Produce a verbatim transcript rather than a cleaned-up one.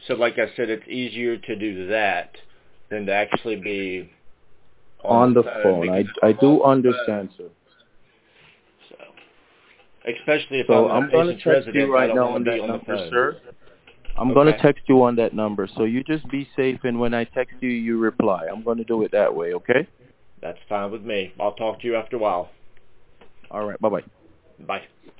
So, like I said, it's easier to do that than to actually be on the On the phone phone. because I, I do understand, sir. so, especially if So I'm the I'm going to patient's text you resident, I right don't now want to on be that on the number, phone. sir. I'm going to Okay, text you on that number. So you just be safe, and when I text you, you reply. I'm going to do it that way, okay? that's fine with me. I'll talk to you after a while. All right. Bye-bye. Bye.